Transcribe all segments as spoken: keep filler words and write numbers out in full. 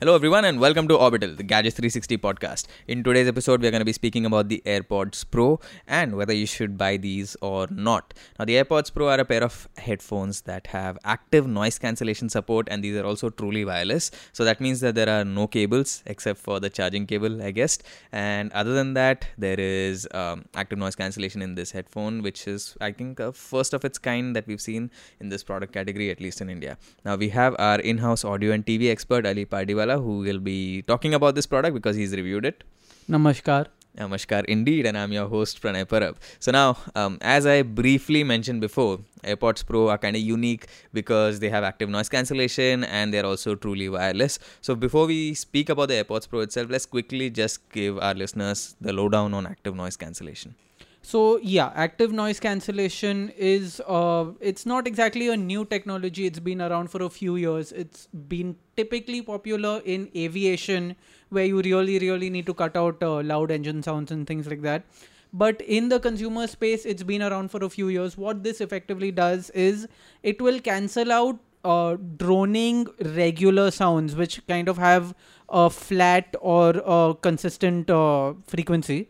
Hello everyone and welcome to Orbital, the Gadgets three sixty podcast. In today's episode, we are going to be speaking about the AirPods Pro and whether you should buy these or not. Now, the AirPods Pro are a pair of headphones that have active noise cancellation support, and these are also truly wireless. So that means that there are no cables except for the charging cable, I guess. And other than that, there is um, active noise cancellation in this headphone, which is, I think, a first of its kind that we've seen in this product category, at least in India. Now, we have our in-house audio and T V expert, Ali Pardiwala, who will be talking about this product because he's reviewed it. Namaskar. Namaskar indeed, and I'm your host Pranay Parab. So now, um, as I briefly mentioned before, AirPods Pro are kind of unique because they have active noise cancellation and they're also truly wireless. So before we speak about the AirPods Pro itself, let's quickly just give our listeners the lowdown on active noise cancellation. So yeah, active noise cancellation is, uh, it's not exactly a new technology. It's been around for a few years. It's been typically popular in aviation, where you really, really need to cut out uh, loud engine sounds and things like that. But in the consumer space, it's been around for a few years. What this effectively does is it will cancel out uh, droning regular sounds, which kind of have a flat or a consistent uh, frequency.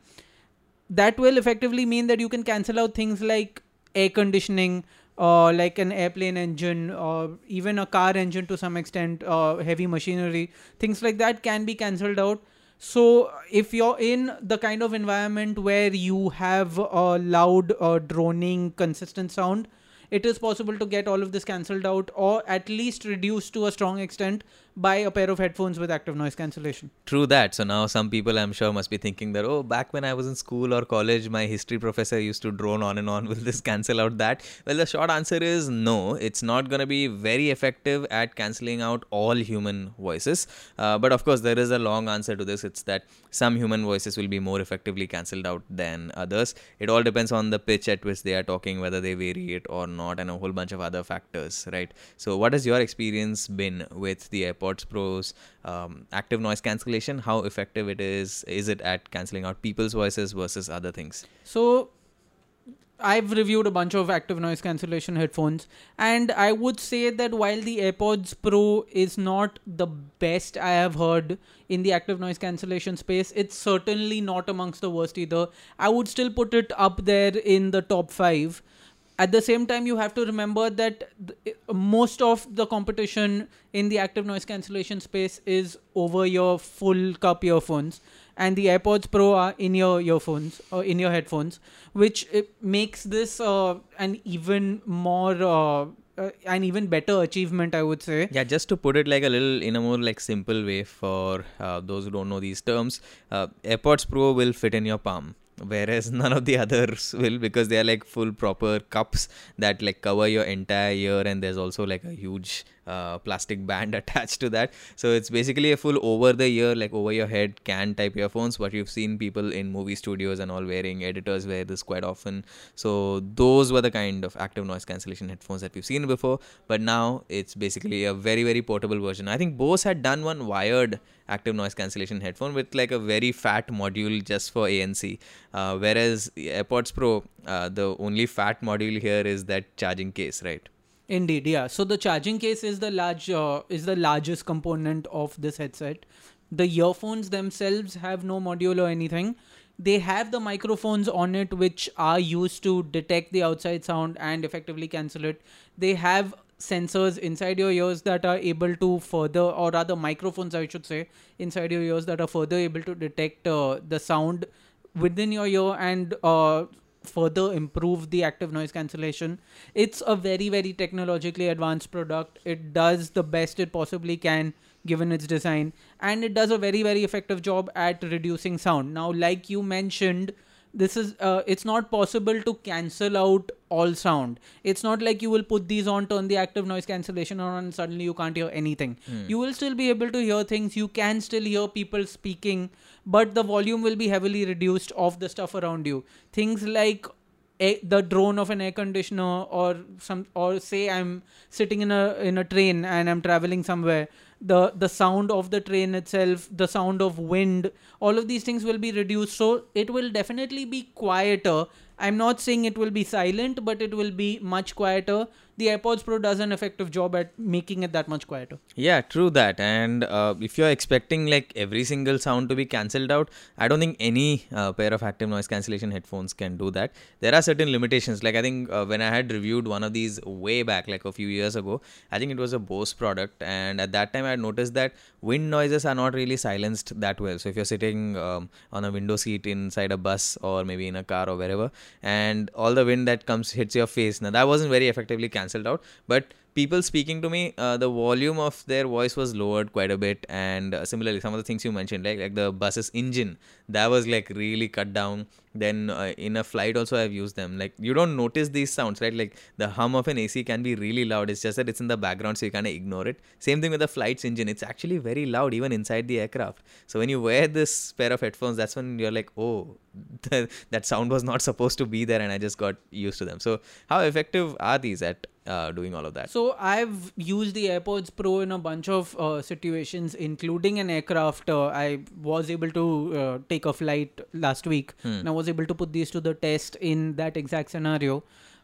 That will effectively mean that you can cancel out things like air conditioning, uh, like an airplane engine, or even a car engine to some extent, uh, heavy machinery. Things like that can be cancelled out. So if you're in the kind of environment where you have a loud, uh, droning, consistent sound, it is possible to get all of this cancelled out, or at least reduced to a strong extent by a pair of headphones with active noise cancellation. True that. So now some people, I'm sure, must be thinking that, oh, back when I was in school or college, my history professor used to drone on and on. Will this cancel out that? Well, the short answer is no. It's not going to be very effective at cancelling out all human voices. Uh, but of course, there is a long answer to this. It's that some human voices will be more effectively cancelled out than others. It all depends on the pitch at which they are talking, whether they vary it or not, and a whole bunch of other factors, right? So what has your experience been with the AirPods Pro's um, active noise cancellation? How effective it is? Is it at cancelling out people's voices versus other things? So I've reviewed a bunch of active noise cancellation headphones, and I would say that while the AirPods Pro is not the best I have heard in the active noise cancellation space, it's certainly not amongst the worst either. I would still put it up there in the top five. At the same time, you have to remember that th- most of the competition in the active noise cancellation space is over your full cup earphones, and the AirPods Pro are in your earphones or in your headphones, which it makes this uh, an even more uh, uh, an even better achievement, I would say. Yeah, just to put it like a little in a more like simple way for uh, those who don't know these terms, uh, AirPods Pro will fit in your palm, whereas none of the others will, because they are like full proper cups that like cover your entire ear, and there's also like a huge uh, plastic band attached to that. So it's basically a full over the ear, like over your head can type earphones. What you've seen people in movie studios and all wearing, editors wear this quite often. So those were the kind of active noise cancellation headphones that we've seen before, but now it's basically a very very portable version. I think Bose had done one wired active noise cancellation headphone with like a very fat module just for A N C, uh, whereas the AirPods Pro, uh, the only fat module here is that charging case, right? Indeed, yeah. So the charging case is the large uh, is the largest component of this headset. The earphones themselves have no module or anything. They have the microphones on it, which are used to detect the outside sound and effectively cancel it. They have sensors inside your ears that are able to further, or rather microphones I should say, inside your ears that are further able to detect uh, the sound within your ear and uh, further improve the active noise cancellation. It's a very very technologically advanced product. It does the best it possibly can given its design, and it does a very very effective job at reducing sound. Now, like you mentioned, this is uh, it's not possible to cancel out all sound. It's not like you will put these on, turn the active noise cancellation on, and suddenly you can't hear anything. Hmm. You will still be able to hear things. You can still hear people speaking, but the volume will be heavily reduced of the stuff around you. Things like a, the drone of an air conditioner, or some, or say I'm sitting in a in a train and I'm traveling somewhere. The the sound of the train itself, the sound of wind, all of these things will be reduced. So it will definitely be quieter I'm not saying it will be silent, but it will be much quieter. The AirPods Pro does an effective job at making it that much quieter. Yeah, true that. And uh, if you're expecting like every single sound to be cancelled out, I don't think any uh, pair of active noise cancellation headphones can do that. There are certain limitations. Like I think uh, when I had reviewed one of these way back, like a few years ago, I think it was a Bose product, and at that time I had noticed that wind noises are not really silenced that well. So if you're sitting um, on a window seat inside a bus or maybe in a car or wherever, and all the wind that comes hits your face, now that wasn't very effectively cancelled out. But people speaking to me, uh, the volume of their voice was lowered quite a bit, and uh, similarly some of the things you mentioned, like like the bus's engine, that was like really cut down. Then uh, in a flight also I've used them. Like you don't notice these sounds, right? Like the hum of an A C can be really loud. It's just that it's in the background, so you kind of ignore it. Same thing with the flight's engine. It's actually very loud even inside the aircraft. So when you wear this pair of headphones, that's when you're like, oh, that sound was not supposed to be there, and I just got used to them. So how effective are these at uh, doing all of that? So I've used the AirPods Pro in a bunch of uh, situations, including an aircraft. Uh, I was able to uh, take a flight last week, Hmm. and I was able to put these to the test in that exact scenario.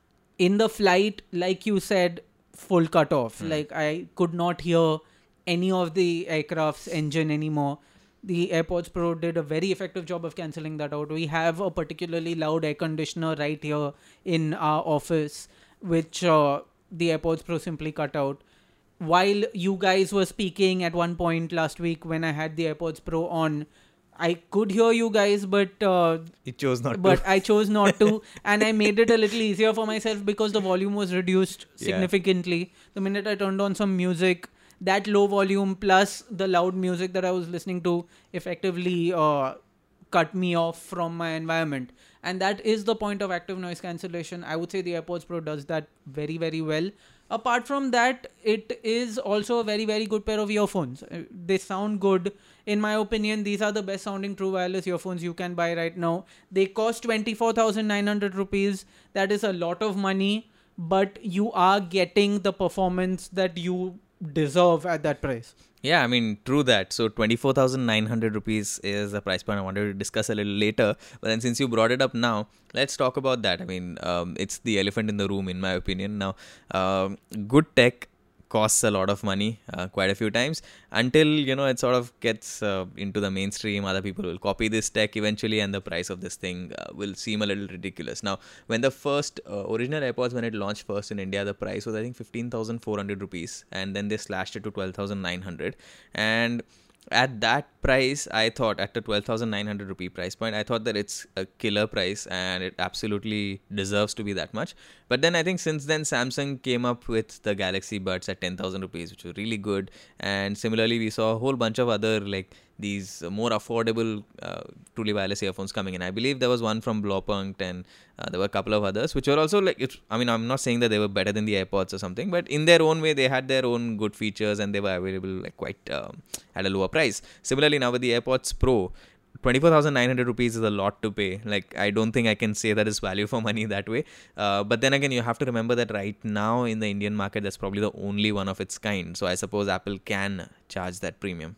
In the flight, like you said, full cut off. Hmm. Like I could not hear any of the aircraft's engine anymore. The AirPods Pro did a very effective job of cancelling that out. We have a particularly loud air conditioner right here in our office, which uh, the AirPods Pro simply cut out. While you guys were speaking at one point last week when I had the AirPods Pro on, I could hear you guys, but uh, It chose not but to. I chose not to, and I made it a little easier for myself because the volume was reduced Yeah. significantly. The minute I turned on some music, that low volume plus the loud music that I was listening to effectively uh, cut me off from my environment. And that is the point of active noise cancellation. I would say the AirPods Pro does that very, very well. Apart from that, it is also a very, very good pair of earphones. Uh, They sound good. In my opinion, these are the best sounding true wireless earphones you can buy right now. They cost twenty-four thousand nine hundred rupees. That is a lot of money, but you are getting the performance that you deserve at that price. Yeah, I mean, true that. So twenty-four thousand nine hundred rupees is the price point I wanted to discuss a little later. But then since you brought it up now, let's talk about that. I mean, um, it's the elephant in the room, in my opinion. Now, um, good tech costs a lot of money uh, quite a few times until, you know, it sort of gets uh, into the mainstream. Other people will copy this tech eventually, and the price of this thing uh, will seem a little ridiculous. Now, when the first uh, original AirPods, when it launched first in India, the price was I think fifteen thousand four hundred rupees, and then they slashed it to twelve thousand nine hundred. And at that price, I thought, at the twelve thousand nine hundred rupee price point, I thought that it's a killer price and it absolutely deserves to be that much. But then I think since then, Samsung came up with the Galaxy Buds at ten thousand rupees, which was really good. And similarly, we saw a whole bunch of other like these more affordable uh, truly wireless earphones coming in. I believe there was one from Blaupunkt, and uh, there were a couple of others which were also like, it's, I mean, I'm not saying that they were better than the AirPods or something, but in their own way, they had their own good features and they were available like quite um, at a lower price. Similarly, now with the AirPods Pro, twenty-four thousand nine hundred rupees is a lot to pay. Like, I don't think I can say that is value for money that way. Uh, but then again, you have to remember that right now in the Indian market, that's probably the only one of its kind. So I suppose Apple can charge that premium.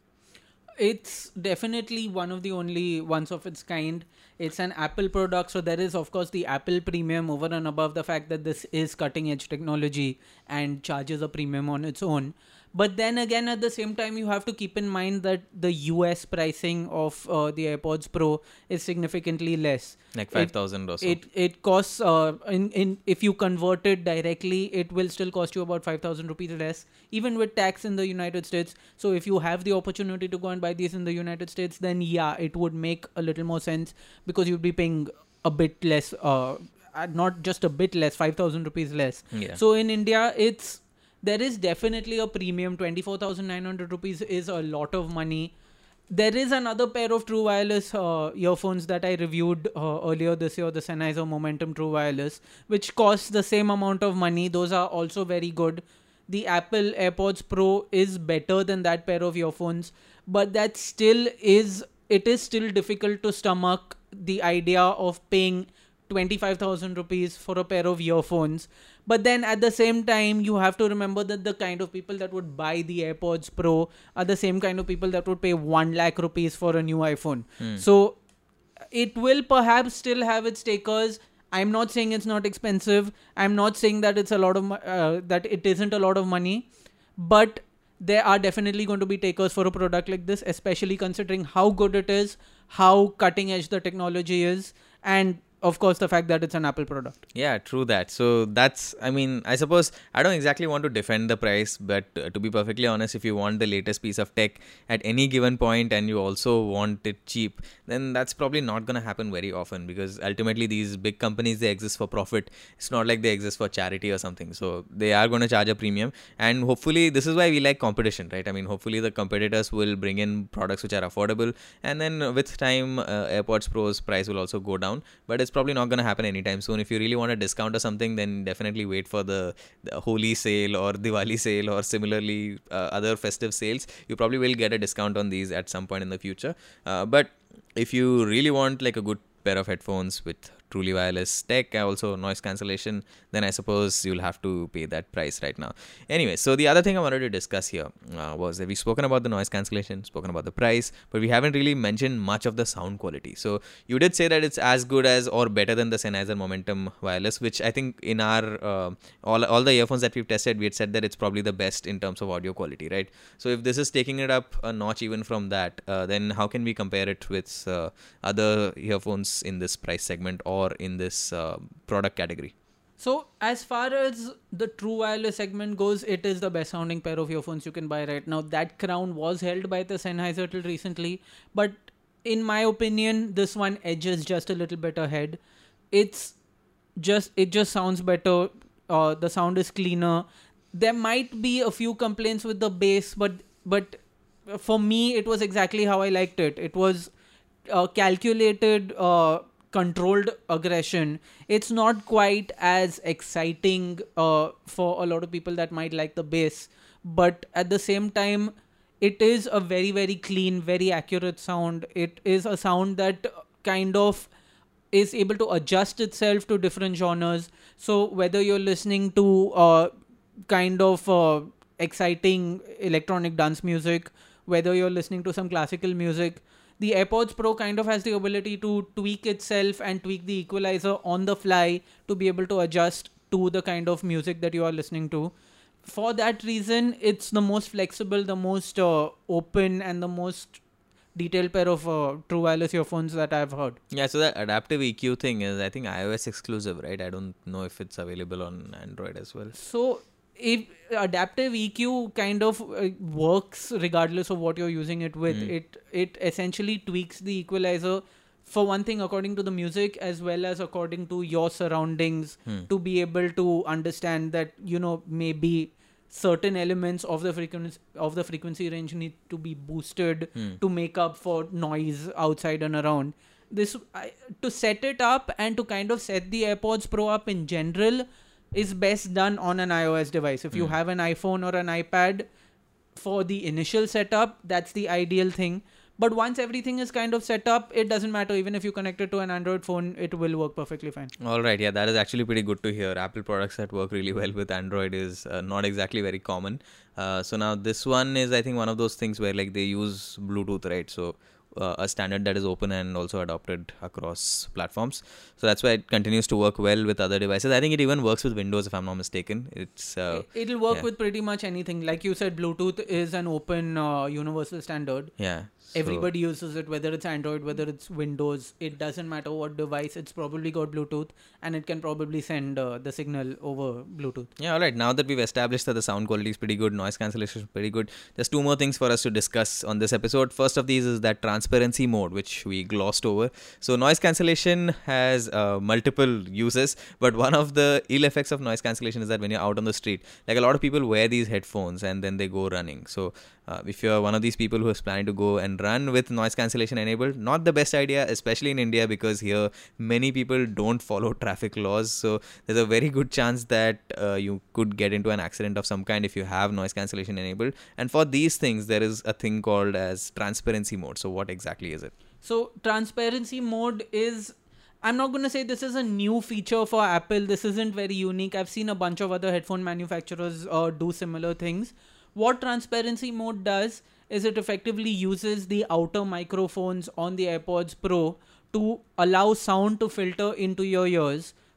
It's definitely one of the only ones of its kind. It's an Apple product, so there is of course the Apple premium over and above the fact that this is cutting edge technology and charges a premium on its own. But then again, at the same time, you have to keep in mind that the U S pricing of uh, the AirPods Pro is significantly less. Like five thousand or so. It it costs uh in, in if you convert it directly, it will still cost you about five thousand rupees less, even with tax in the United States. So if you have the opportunity to go and buy these in the United States, then yeah, it would make a little more sense because you'd be paying a bit less, uh, uh, not just a bit less, five thousand rupees less. Yeah. So in India, it's there is definitely a premium. twenty-four thousand nine hundred rupees is a lot of money. There is another pair of true wireless uh, earphones that I reviewed uh, earlier this year, the Sennheiser Momentum True Wireless, which costs the same amount of money. Those are also very good. The Apple AirPods Pro is better than that pair of earphones, but that still is, it is still difficult to stomach the idea of paying twenty-five thousand rupees for a pair of earphones. But then at the same time, you have to remember that the kind of people that would buy the AirPods Pro are the same kind of people that would pay one lakh rupees for a new iPhone. Hmm. So it will perhaps still have its takers. I'm not saying it's not expensive. I'm not saying that it's a lot of mo- uh, that it isn't a lot of money, but there are definitely going to be takers for a product like this, especially considering how good it is, how cutting edge the technology is, and of course the fact that it's an Apple product. Yeah, true that. So that's, I mean, I suppose I don't exactly want to defend the price, but uh, to be perfectly honest, if you want the latest piece of tech at any given point and you also want it cheap, then that's probably not going to happen very often, because ultimately these big companies, they exist for profit. It's not like they exist for charity or something. So they are going to charge a premium, and hopefully this is why we like competition, right? I mean, hopefully the competitors will bring in products which are affordable, and then with time, uh, AirPods Pro's price will also go down, but it's probably not going to happen anytime soon. If you really want a discount or something, then definitely wait for the, the Holi sale or Diwali sale or similarly uh, other festive sales. You probably will get a discount on these at some point in the future. Uh, but if you really want like a good pair of headphones with truly wireless tech, also noise cancellation, then I suppose you'll have to pay that price right now. Anyway, so the other thing I wanted to discuss here uh, was that we've spoken about the noise cancellation, spoken about the price, but we haven't really mentioned much of the sound quality. So you did say that it's as good as or better than the Sennheiser Momentum Wireless, which I think in our uh, all all the earphones that we've tested, we had said that it's probably the best in terms of audio quality, right? So if this is taking it up a notch even from that, uh, then how can we compare it with uh, other earphones in this price segment or in this uh, product category? So as far as the true wireless segment goes, it is the best sounding pair of earphones you can buy right now. That crown was held by the Sennheiser till recently, but in my opinion, this one edges just a little bit ahead. It's just it just sounds better. Uh, the sound is cleaner. There might be a few complaints with the bass, but but for me, it was exactly how I liked it. It was uh, calculated. Uh, controlled aggression. It's not quite as exciting uh, for a lot of people that might like the bass, but at the same time, it is a very, very clean, very accurate sound. It is a sound that kind of is able to adjust itself to different genres. So whether you're listening to uh, kind of uh, exciting electronic dance music, whether you're listening to some classical music, the AirPods Pro kind of has the ability to tweak itself and tweak the equalizer on the fly to be able to adjust to the kind of music that you are listening to. For that reason, it's the most flexible, the most uh, open, and the most detailed pair of uh, true wireless earphones that I've heard. Yeah, so that adaptive E Q thing is, I think, iOS exclusive, right? I don't know if it's available on Android as well. So if adaptive E Q kind of uh, works regardless of what you're using it with, mm. it it essentially tweaks the equalizer, for one thing, according to the music as well as according to your surroundings, hmm. to be able to understand that, you know, maybe certain elements of the frequency of the frequency range need to be boosted hmm. to make up for noise outside and around. This I, to set it up and to kind of set the AirPods Pro up in general is best done on an iOS device. If you mm. have an iPhone or an iPad, for the initial setup, that's the ideal thing. But once everything is kind of set up, it doesn't matter. Even if you connect it to an Android phone, it will work perfectly fine. All right. Yeah, that is actually pretty good to hear. Apple products that work really well with Android is uh, not exactly very common. Uh, so now this one is, I think, one of those things where like they use Bluetooth, right? So Uh, a standard that is open and also adopted across platforms. So that's why it continues to work well with other devices. I think it even works with Windows, if I'm not mistaken. It's uh, It'll work yeah. with pretty much anything. Like you said, Bluetooth is an open uh, universal standard. Yeah. So everybody uses it, whether it's Android, whether it's Windows. It doesn't matter what device. It's probably got Bluetooth, and it can probably send uh, the signal over Bluetooth. Yeah, all right. Now that we've established that the sound quality is pretty good, noise cancellation is pretty good, there's two more things for us to discuss on this episode. First of these is that transparency mode, which we glossed over. So noise cancellation has uh, multiple uses, but one of the ill effects of noise cancellation is that when you're out on the street, like a lot of people wear these headphones and then they go running. So uh, if you're one of these people who is planning to go and run with noise cancellation enabled, not the best idea, especially in India, because here many people don't follow traffic laws. So there's a very good chance that uh, you could get into an accident of some kind if you have noise cancellation enabled. And for these things, there is a thing called as transparency mode. So what exactly is it? So transparency mode is, I'm not going to say this is a new feature for Apple. This isn't very unique. I've seen a bunch of other headphone manufacturers uh, do similar things. What transparency mode does is it effectively uses the outer microphones on the AirPods Pro to allow sound to filter into your ears.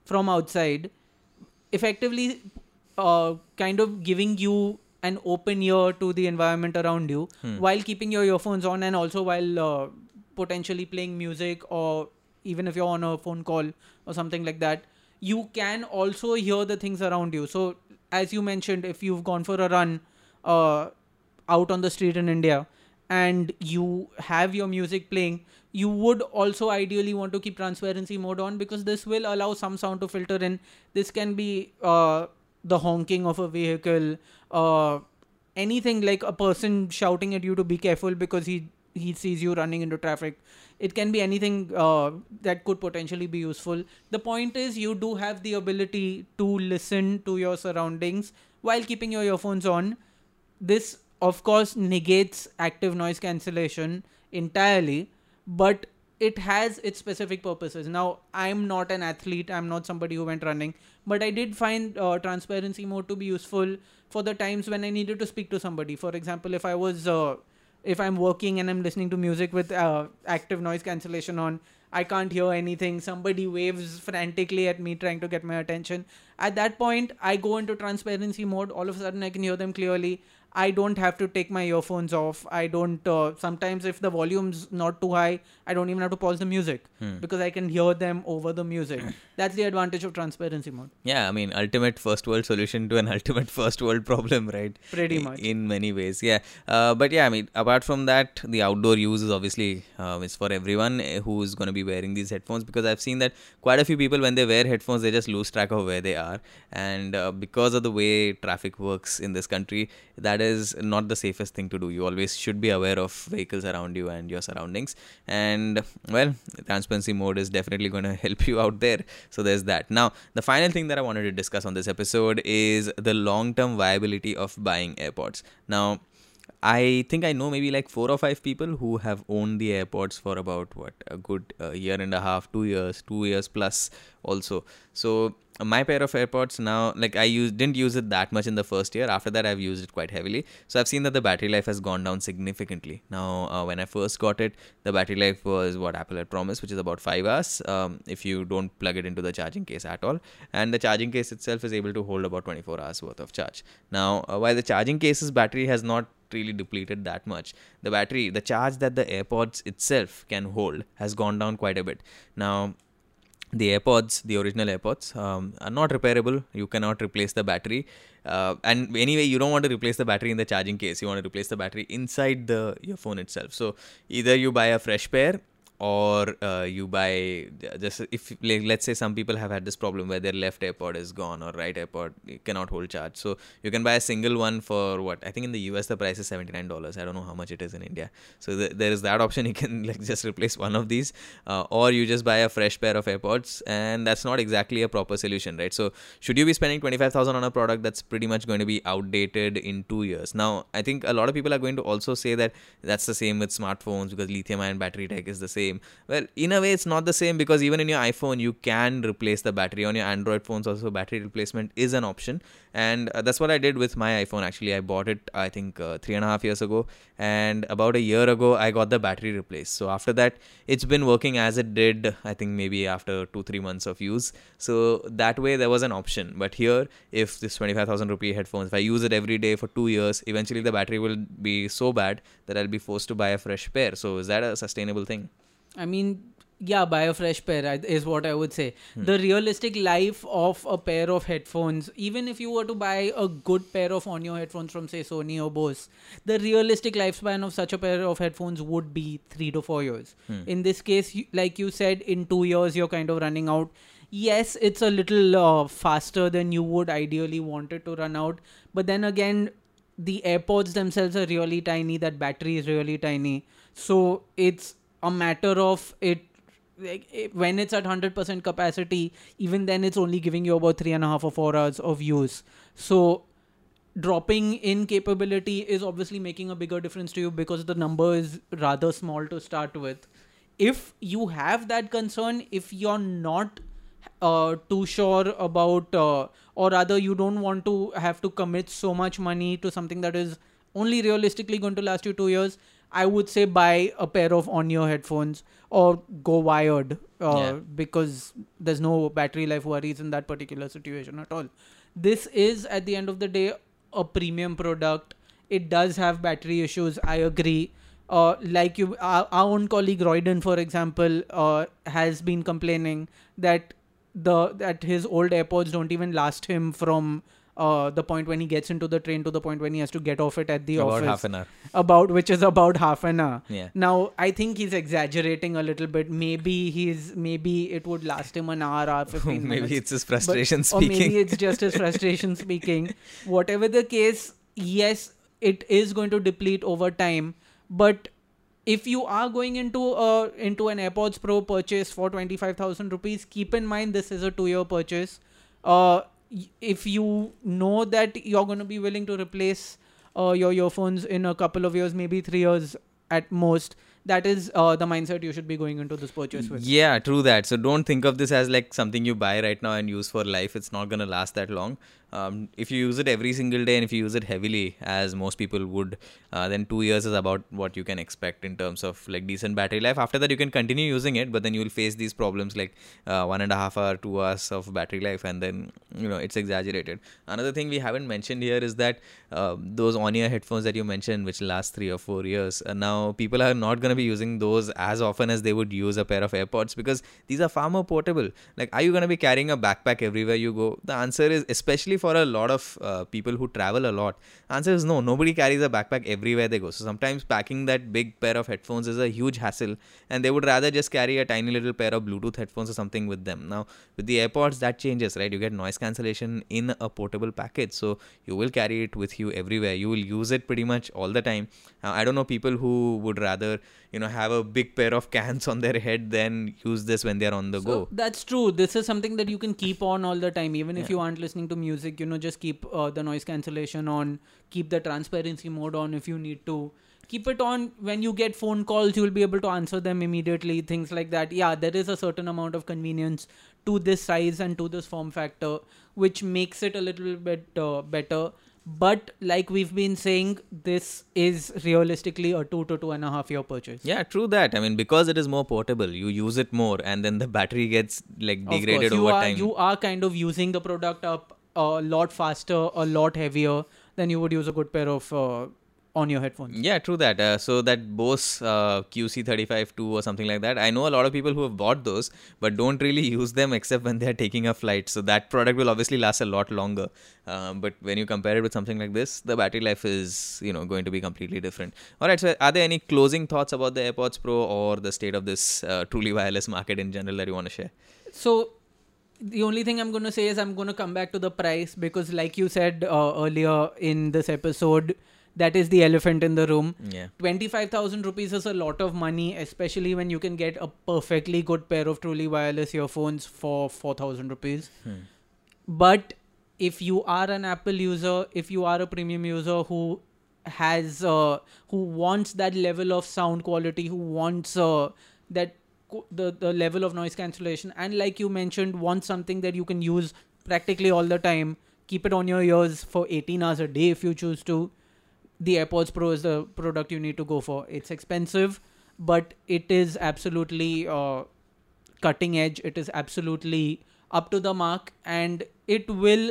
from outside, effectively uh, kind of giving you an open ear to the environment around you Hmm. while keeping your earphones on, and also while uh, potentially playing music, or even if you're on a phone call or something like that, you can also hear the things around you. So as you mentioned, if you've gone for a run uh, out on the street in India and you have your music playing, you would also ideally want to keep transparency mode on, because this will allow some sound to filter in. This can be uh, the honking of a vehicle, uh, anything like a person shouting at you to be careful because he he sees you running into traffic. It can be anything uh, that could potentially be useful. The point is, you do have the ability to listen to your surroundings while keeping your earphones on. This of course negates active noise cancellation entirely, but it has its specific purposes. Now, I'm not an athlete, I'm not somebody who went running, but I did find uh, transparency mode to be useful for the times when I needed to speak to somebody. For example, if I was uh, if I'm working and I'm listening to music with uh, active noise cancellation on, I can't hear anything, somebody waves frantically at me trying to get my attention. At that point, I go into transparency mode. All of a sudden I can hear them clearly. I don't have to take my earphones off. I don't, uh, sometimes if the volume's not too high, I don't even have to pause the music Hmm. because I can hear them over the music. That's the advantage of transparency mode. Yeah, I mean, ultimate first world solution to an ultimate first world problem, right? Pretty I- much. In many ways, yeah. Uh, but yeah, I mean, apart from that, the outdoor use is obviously uh, is for everyone eh, who's going to be wearing these headphones, because I've seen that quite a few people, when they wear headphones, they just lose track of where they are. And uh, because of the way traffic works in this country, that is not the safest thing to do. You always should be aware of vehicles around you and your surroundings. And well, transparency mode is definitely going to help you out there. So there's that. Now, the final thing that I wanted to discuss on this episode is the long-term viability of buying AirPods. Now, I think I know maybe like four or five people who have owned the AirPods for about what, a good uh, year and a half, two years, two years plus also. So uh, my pair of AirPods now, like I used, didn't use it that much in the first year. After that, I've used it quite heavily. So I've seen that the battery life has gone down significantly. Now, uh, when I first got it, the battery life was what Apple had promised, which is about five hours um, if you don't plug it into the charging case at all. And the charging case itself is able to hold about twenty-four hours worth of charge. Now, uh, while the charging case's battery has not really depleted that much, the battery, the charge that the AirPods itself can hold has gone down quite a bit. Now, the AirPods, the original AirPods, um, are not repairable. You cannot replace the battery. Uh, and anyway, you don't want to replace the battery in the charging case. You want to replace the battery inside the your phone itself. So either you buy a fresh pair, or uh, you buy just, if like, let's say some people have had this problem where their left AirPod is gone or right AirPod cannot hold charge, so you can buy a single one for what, I think in the U S the price is seventy-nine dollars. I don't know how much it is in India. So th- there is that option. You can like just replace one of these, uh, or you just buy a fresh pair of AirPods, and that's not exactly a proper solution, right? So should you be spending twenty-five thousand on a product that's pretty much going to be outdated in two years? Now, I think a lot of people are going to also say that that's the same with smartphones because lithium ion battery tech is the same. Well, in a way, it's not the same, because even in your iPhone, you can replace the battery. On your Android phones, also battery replacement is an option, and uh, that's what I did with my iPhone. Actually, I bought it, I think, uh, three and a half years ago, and about a year ago, I got the battery replaced. So after that, it's been working as it did, I think maybe after two, three months of use. So that way, there was an option. But here, if this twenty-five thousand rupee headphones, if I use it every day for two years, eventually the battery will be so bad that I'll be forced to buy a fresh pair. So is that a sustainable thing? I mean, yeah, buy a fresh pair I- is what I would say. Hmm. The realistic life of a pair of headphones, even if you were to buy a good pair of on-ear headphones from, say, Sony or Bose, the realistic lifespan of such a pair of headphones would be three to four years. Hmm. In this case, you- like you said, in two years, you're kind of running out. Yes, it's a little uh, faster than you would ideally want it to run out. But then again, the AirPods themselves are really tiny. That battery is really tiny. So it's a matter of it, like it, when it's at one hundred percent capacity, even then it's only giving you about three and a half or four hours of use. So dropping in capability is obviously making a bigger difference to you because the number is rather small to start with. If you have that concern, if you're not uh, too sure about, uh, or rather you don't want to have to commit so much money to something that is only realistically going to last you two years, I would say buy a pair of on-ear headphones or go wired, uh, Yeah. because there's no battery life worries in that particular situation at all. This is, at the end of the day, a premium product. It does have battery issues, I agree. Uh, like you, our, our own colleague Royden, for example, uh, has been complaining that the that his old AirPods don't even last him from uh, the point when he gets into the train to the point when he has to get off it at the About office. half an hour. About which is about half an hour. Yeah. Now, I think he's exaggerating a little bit. Maybe he's maybe it would last him an hour, hour fifteen minutes. Maybe it's his frustration But- speaking. Or maybe it's just his frustration speaking. Whatever the case, yes, it is going to deplete over time. But if you are going into uh into an AirPods Pro purchase for twenty-five thousand rupees, keep in mind this is a two-year purchase. Uh, y- if you know that you're going to be willing to replace uh, your earphones in a couple of years, maybe three years at most, that is uh, the mindset you should be going into this purchase with. Yeah, true that. So don't think of this as like something you buy right now and use for life. It's not going to last that long. Um, if you use it every single day and if you use it heavily, as most people would, uh, then two years is about what you can expect in terms of like decent battery life. After that, you can continue using it, but then you will face these problems like uh, one and a half hour, two hours of battery life, and then you know it's exaggerated. Another thing we haven't mentioned here is that uh, those on-ear headphones that you mentioned, which last three or four years, uh, now people are not going to be using those as often as they would use a pair of AirPods because these are far more portable. Like, are you going to be carrying a backpack everywhere you go? The answer is, especially for a lot of uh, people who travel a lot, answer is no. Nobody carries a backpack everywhere they go. So sometimes packing that big pair of headphones is a huge hassle, and they would rather just carry a tiny little pair of Bluetooth headphones or something with them. Now with the AirPods, that changes, right? You get noise cancellation in a portable package, so you will carry it with you everywhere. You will use it pretty much all the time. uh, I don't know people who would rather you know have a big pair of cans on their head than use this when they're on the So go. that's true. This is something that you can keep on all the time, even if Yeah. you aren't listening to music. You know, just keep uh, the noise cancellation on, keep the transparency mode on if you need to. Keep it on when you get phone calls. You'll be able to answer them immediately. Things like that. Yeah, there is a certain amount of convenience to this size and to this form factor, which makes it a little bit uh, better. But like we've been saying, this is realistically a two to two and a half year purchase. Yeah, true that. I mean, because it is more portable, you use it more, and then the battery gets like Of degraded course, you over are, time. You are kind of using the product up a lot faster, a lot heavier than you would use a good pair of uh, on your headphones. Yeah, true that. Uh, so that Bose uh, Q C thirty-five two or something like that. I know a lot of people who have bought those, but don't really use them except when they are taking a flight. So that product will obviously last a lot longer. Um, but when you compare it with something like this, the battery life is you know going to be completely different. All right. So are there any closing thoughts about the AirPods Pro or the state of this uh, truly wireless market in general that you want to share? So the only thing I'm going to say is I'm going to come back to the price because, like you said uh, earlier in this episode, that is the elephant in the room. Yeah. twenty-five thousand rupees is a lot of money, especially when you can get a perfectly good pair of truly wireless earphones for four thousand rupees. Hmm. But if you are an Apple user, if you are a premium user who has, uh, who wants that level of sound quality, who wants uh, that co- the the level of noise cancellation, and like you mentioned, wants something that you can use practically all the time, keep it on your ears for eighteen hours a day if you choose to, the AirPods Pro is the product you need to go for. It's expensive, but it is absolutely uh, cutting edge. It is absolutely up to the mark, and it will,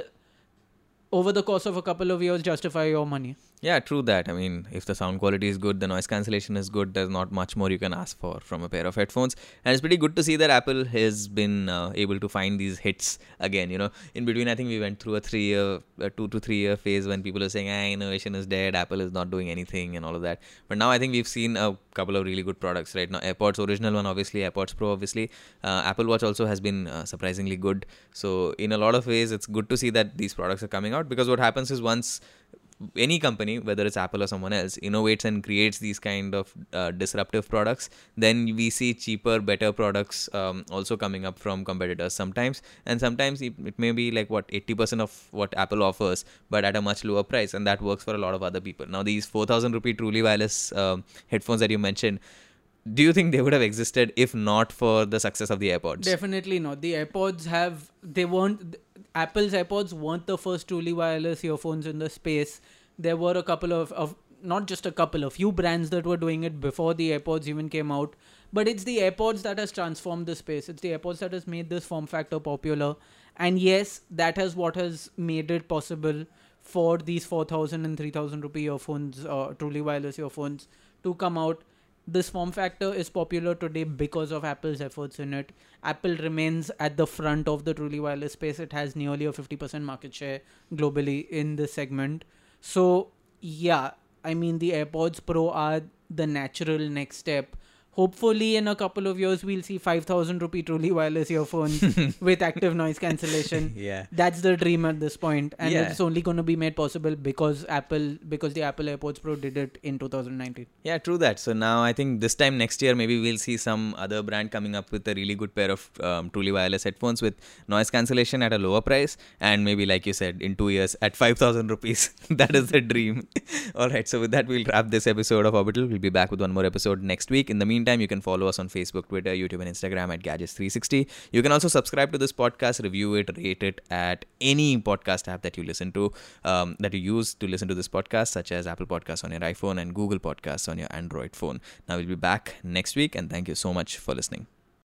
over the course of a couple of years, justify your money. Yeah, true that. I mean, if the sound quality is good, the noise cancellation is good, there's not much more you can ask for from a pair of headphones. And it's pretty good to see that Apple has been uh, able to find these hits again. You know, in between, I think we went through a three year, a two to three year phase when people are saying, ah, innovation is dead, Apple is not doing anything and all of that. But now I think we've seen a couple of really good products right now. AirPods original one, obviously, AirPods Pro, obviously. Uh, Apple Watch also has been uh, surprisingly good. So in a lot of ways, it's good to see that these products are coming out, because what happens is once any company, whether it's Apple or someone else, innovates and creates these kind of uh, disruptive products, then we see cheaper, better products um, also coming up from competitors sometimes. And sometimes it, it may be like what eighty percent of what Apple offers, but at a much lower price, and that works for a lot of other people. Now these four thousand rupee truly wireless um, headphones that you mentioned, do you think they would have existed if not for the success of the AirPods? Definitely not. The AirPods have, they weren't, Apple's AirPods weren't the first truly wireless earphones in the space. There were a couple of, of not just a couple, a few brands that were doing it before the AirPods even came out. But it's the AirPods that has transformed the space. It's the AirPods that has made this form factor popular. And yes, that has what has made it possible for these four thousand and three thousand rupee earphones, uh, truly wireless earphones, to come out. This form factor is popular today because of Apple's efforts in it. Apple remains at the front of the truly wireless space. It has nearly a fifty percent market share globally in this segment. So, yeah, I mean, the AirPods Pro are the natural next step. Hopefully, in a couple of years, we'll see five thousand rupee truly wireless earphones with active noise cancellation. Yeah. That's the dream at this point. And Yeah. it's only going to be made possible because Apple, because the Apple AirPods Pro did it in two thousand nineteen. Yeah, true that. So now I think this time next year, maybe we'll see some other brand coming up with a really good pair of um, truly wireless headphones with noise cancellation at a lower price. And maybe, like you said, in two years at five thousand rupees. That is the dream. All right. So with that, we'll wrap this episode of Orbital. We'll be back with one more episode next week. In the meantime, you can follow us on Facebook, Twitter, YouTube, and Instagram at Gadgets three sixty. You can also subscribe to this podcast, review it, rate it at any podcast app that you listen to, um, that you use to listen to this podcast, such as Apple Podcasts on your iPhone and Google Podcasts on your Android phone. Now we'll be back next week, and thank you so much for listening.